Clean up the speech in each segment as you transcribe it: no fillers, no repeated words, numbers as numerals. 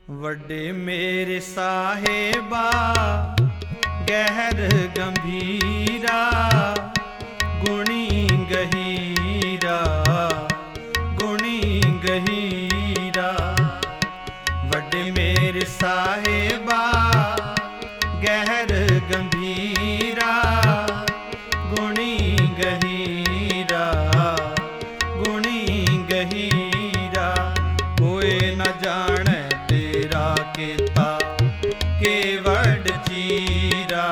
ਵੱਡੇ ਮੇਰੇ ਸਾਹਿਬਾ ਗਹਿਰ ਗੰਭੀਰਾ ਗੁਣੀ ਗਹੀਰਾ ਗੁਣੀ ਗਹੀਰਾ। ਵੱਡੇ ਮੇਰੇ ਸਾਹਿਬਾ ਗਹਿਰ ਗੰਭੀਰਾ ਗੁਣੀ ਗਹੀਰਾ ਗੁਣੀ ਗਹੀਰਾ। ਕੋਇ ਨ ਜਾਣੈ ਤੇਰਾ ਕੀਤਾ ਕੇਵਡ ਚੀਰਾ।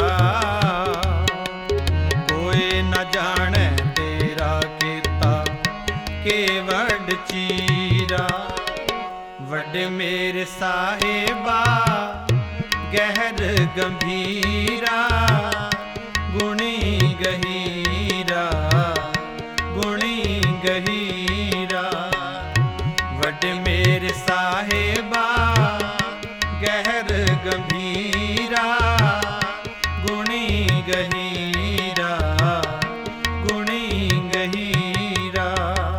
ਕੋਇ ਨ ਜਾਣੈ ਤੇਰਾ ਕੀਤਾ ਕੇਵਡ ਚੀਰਾ। ਵੱਡੇ ਮੇਰੇ ਸਾਹਿਬਾ ਗਹਿਰ ਗੰਭੀਰਾ ਗੁਣੀ ਗਹੀਰਾ ਗੁਣੀ ਗਹੀਰਾ। ਵੱਡੇ ਮੇਰੇ ਸਾਹਿਬਾ ਗਹਿਰ ਗੰਭੀਰਾ ਗੁਣੀ ਗਹੀਰਾ ਗੁਣੀ ਗਹੀਰਾ।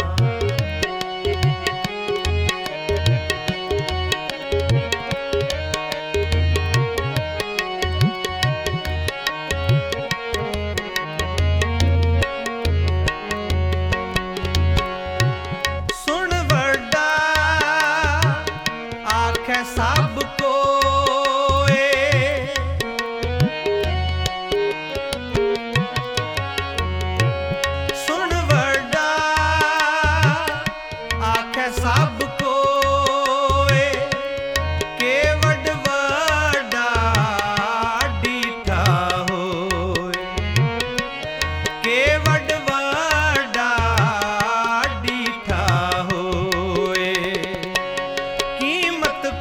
ਸਭ ਕੋਏ ਸੁਣ ਵੱਡਾ ਆਖੇ ਸਭ ਕੋਏ ਕੇਵਡ ਵੱਡਾ ਡੀਠਾ ਹੋਏ ਕੇਵਡ ਵੱਡਾ ਡੀਠਾ ਹੋਏ। ਕੀਮਤ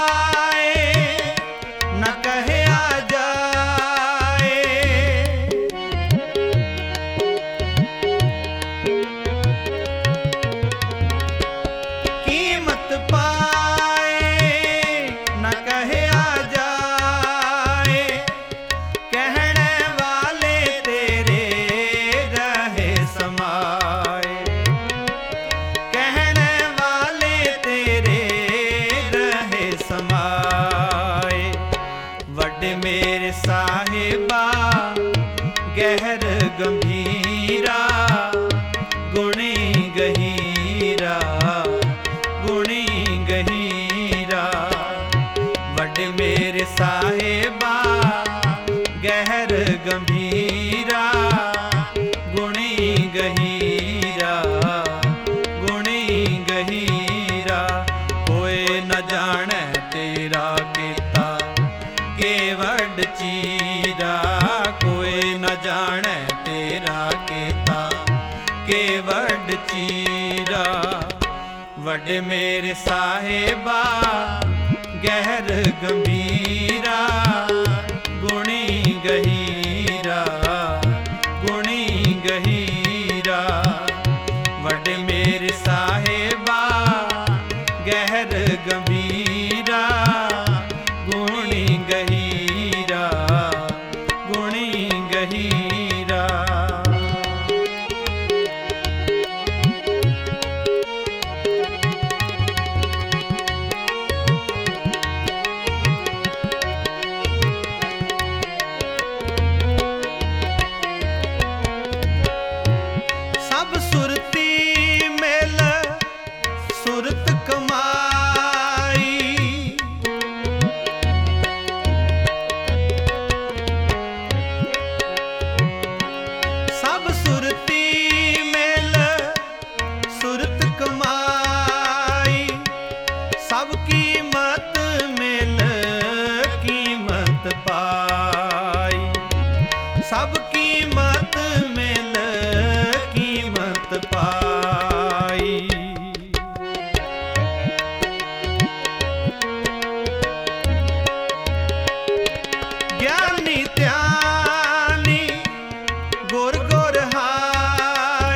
ਵੱਡੇ ਮੇਰੇ ਸਾਹਿਬਾ ਗਹਿਰ ਗੰਭੀਰਾ ਗੁਣੀ ਗਹੀਰਾ ਗੁਣੀ ਗਹੀਰਾ। ਵੱਡੇ ਮੇਰੇ ਸਾਹਿਬਾ ਗਹਿਰ ਗੰਭੀਰਾ ਗੁਣੀ ਗਹੀਰਾ ਗੁਣੀ ਗਹੀਰਾ। ਕੋਇ ਨ ਜਾਣੈ ਤੇਰਾ ਕੀਤਾ ਕੇਵਡ ਚੀਰਾ। ਕੋਇ ਨ ਜਾਣੈ ਤੇਰਾ ਕੀਤਾ ਕੇਵਡ ਚੀਰਾ। ਵੱਡੇ ਮੇਰੇ ਸਾਹਿਬਾ ਗਹਿਰ ਗੰਭੀਰਾ ਗੁਣੀ ਗਹੀਰਾ ਗੁਣੀ ਗਹੀਰਾ। ਵੱਡੇ ਮੇਰੇ ਸਾਹਿਬਾ ਗਹਿਰ ਗੰਭੀਰਾ ਗੁਣੀ ਗਹੀਰਾ ਗੁਣੀ ਗਹੀਰਾ। ਸਭ ਸੁਰਤੀ ਮਿਲ ਸੁਰਤ ਕਮਾਈ। ਸਭ ਸੁਰਤੀ ਮਿਲ ਸੁਰਤ ਕਮਾਈ। ਸਭ ਕੀਮਤ ਮਿਲ ਕੀਮਤ ਪਾਈ। ਸਭ ਕੀਮਤ ਮਿਲ ਕੀਮਤ ਪਾਈ। ਗਿਆਨੀ ਧਿਆਨੀ ਗੁਰ ਗੁਰ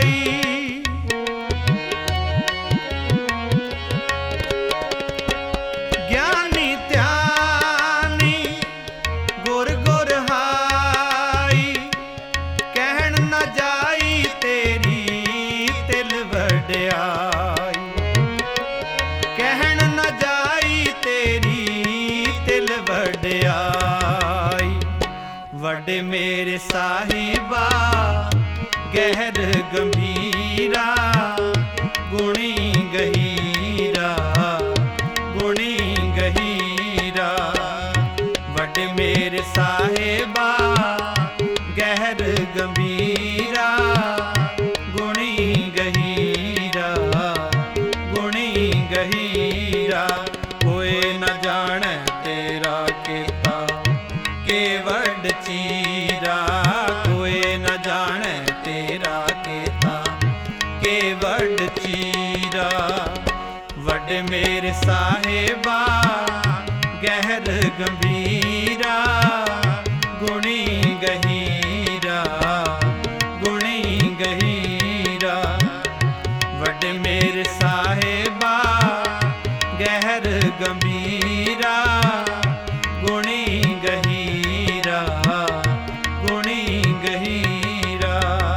ਹਾਈ। ਵੱਡੇ ਮੇਰੇ ਸਾਹਿਬਾ ਗਹਿਰ ਗੰਭੀਰਾ, ਗੁਣੀ ਗਹੀਰਾ, ਗੁਣੀ ਗਹੀਰਾ। ਵੱਡੇ ਮੇਰੇ ਸਾਹਿਬਾ ਗਹਿਰ ਗੰਭੀਰਾ, ਗੁਣੀ ਗਹੀਰਾ, ਗੁਣੀ ਗਹੀਰਾ। ਕੋਇ ਨ ਜਾਣੈ ਤੇਰਾ ਕੀਤਾ ਕੇਵਡ ਚੀਰਾ, ਕੋਇ ਨ ਜਾਣੈ ਤੇਰਾ ਕੀਤਾ ਕੇਵਡ ਚੀਰਾ। ਵੱਡੇ ਮੇਰੇ ਸਾਹਿਬਾ ਗਹਿਰ ਗੰਭੀਰਾ, ਗੁਣੀ ਗਹੀਰਾ, ਗੁਣੀ ਗਹੀਰਾ। ਵੱਡੇ ਮੇਰੇ ਸਾਹਿਬਾ ਗਹਿਰ ਗੰਭੀਰਾ, ਗੁਣੀ ਗਹੀਰਾ, ਗੁਣੀ ਗਹੀਰਾ।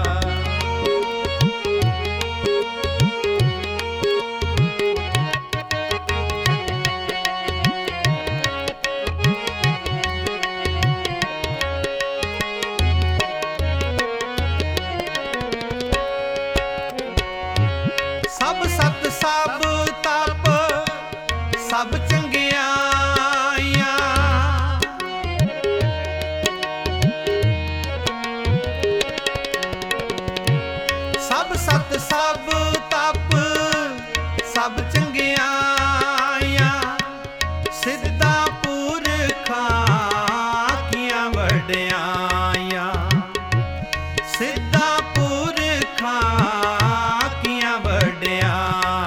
ਸਭ ਸਤ ਸਭ ਤਪ ਸਭ ਚੰਗਿਆਈਆਂ, ਸਭ ਸਤ ਸਭ ਤਪ ਸਭ ਚੰਗਿਆਈਆਂ। ਸਿੱਧਾ ਪੁਰਖਾਂ ਕੀਆਂ ਵਡਿਆਈਆਂ, ਸਿੱਧਾ ਪੁਰਖਾਂ ਕੀਆਂ ਵਡਿਆਈਆਂ।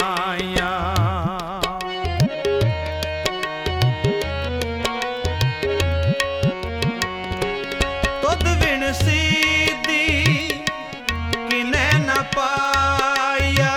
ਤੁਧ ਵਿਣ ਸੀਧੀ ਕਿਨੈ ਨ ਪਾਇਆ,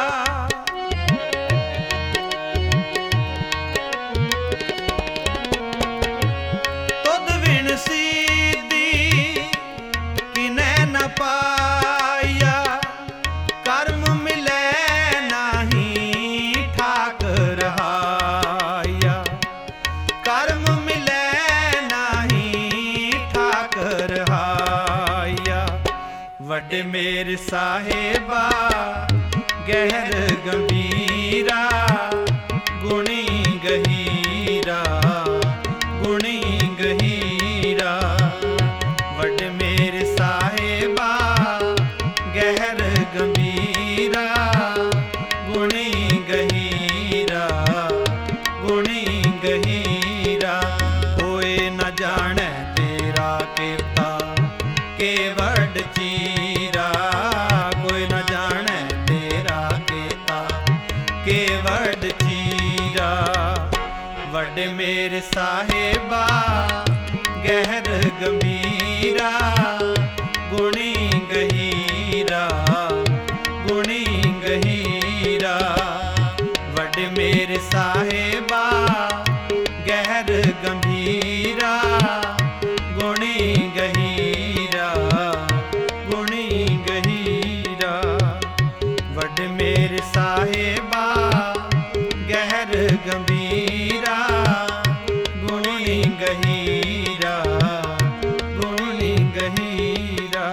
ਤੁਧ ਵਿਣ ਸੀਧੀ ਕਿਨੈ ਨ ਪਾਇਆ। ਕਰਮ ਮਿਲੈ ਨਾਹੀ ਠਾਕ ਰਹਾਇਆ, ਕਰਮ ਮਿਲੈ ਨਾਹੀ ਠਾਕ ਰਹਾਇਆ। ਵੱਡੇ ਮੇਰੇ ਸਾਹਿਬਾ ਗਹਿਰ ਗੰਭੀਰਾ, ਗੁਣੀ ਗਹੀਰਾ, ਗੁਣੀ ਗਹੀਰਾ। ਵੱਡੇ ਮੇਰੇ ਸਾਹਿਬਾ ਗਹਿਰ ਗੰਭੀਰਾ, ਗੁਣੀ ਗਹੀਰਾ, ਗੁਣੀ ਗਹੀਰਾ। ਕੋਇ ਨ ਜਾਣੈ ਤੇਰਾ ਕੀਤਾ ਕੇਵਡ ਚੀਰਾ, ਕੋਇ ਨ ਜਾਣੈ ਤੇਰਾ ਕੀਤਾ ਕੇਵਡ ਚੀਰਾ। ਵੱਡੇ ਮੇਰੇ ਸਾਹਿਬਾ ਗਹਿਰ ਗੰਭੀਰਾ, ਗੁਣੀ ਗਹੀਰਾ, ਗੁਣੀ ਗਹੀਰਾ। ਵੱਡੇ ਮੇਰੇ ਸਾਹਿਬਾ ਗਹਿਰ ਗੰਭੀਰਾ, ਗੁਣੀ ਗਹੀਰਾ, ਗੁਣੀ ਗਹੀਰਾ। ਵੱਡੇ ਮੇਰੇ ਸਾਹਿਬਾ ਗਹਿਰ ਗੰਭੀਰਾ, ਗੁਣੀ ਗਹੀਰਾ, ਗੁਣੀ ਗਹੀਰਾ।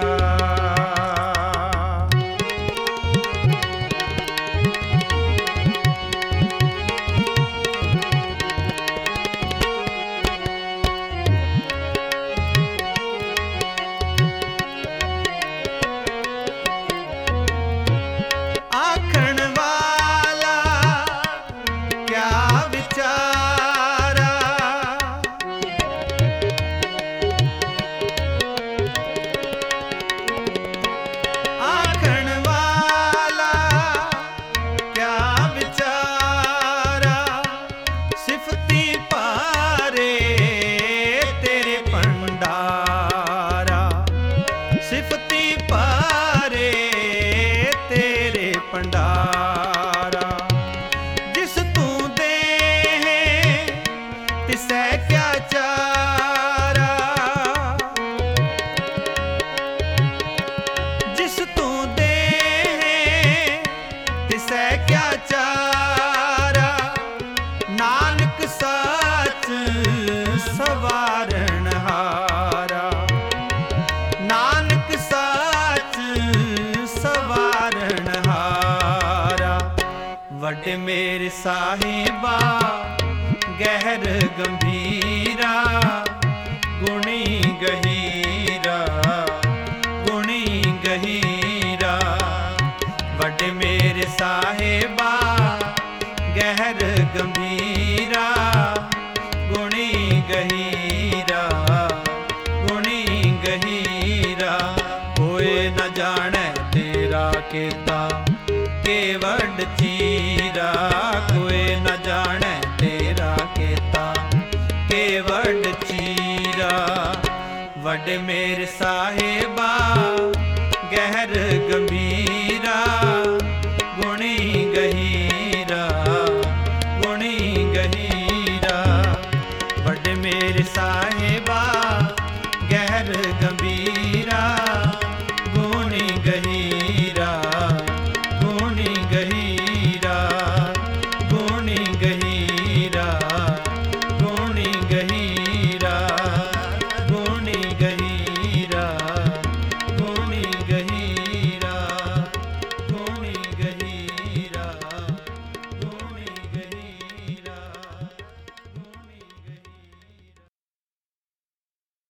ਆਖਣ ਵਾਲਾ ਕਿਆ ਵਿਚਾਰਾ, ਆਖਣ ਵਾਲਾ ਕਿਆ ਵਿਚਾਰਾ। ਸਿਫਤੀ ਭਾਰੇ ਤੇਰੇ ਭੰਡਾਰਾ, ਸਿਫਤੀ ਭਾਰੇ ਤੇਰੇ ਭੰਡਾਰਾ। ਜਿਸ ਤੂੰ ਦੇਹ ਵੱਡੇ ਮੇਰੇ ਸਾਹਿਬਾ ਗਹਿਰ ਗੰਭੀਰਾ, ਗੁਣੀ ਗਹੀਰਾ, ਗੁਣੀ ਗਹੀਰਾ। ਵੱਡੇ ਮੇਰੇ ਸਾਹਿਬਾ ਗਹਿਰ ਗੰਭੀਰਾ, ਗੁਣੀ ਗਹੀਰਾ, ਗੁਣੀ ਗਹੀਰਾ। ਕੋਇ ਨ ਜਾਣੈ ਤੇਰਾ ਕੀਤਾ ਕੇਵਡ ਚੀਰਾ, ਕੋਇ ਨ ਜਾਣੈ ਤੇਰਾ ਕੀਤਾ ਕੇਵਡ ਚੀਰਾ। ਵੱਡੇ ਮੇਰੇ ਸਾਹਿਬਾ ਗਹਿਰ ਗੰਭੀਰਾ,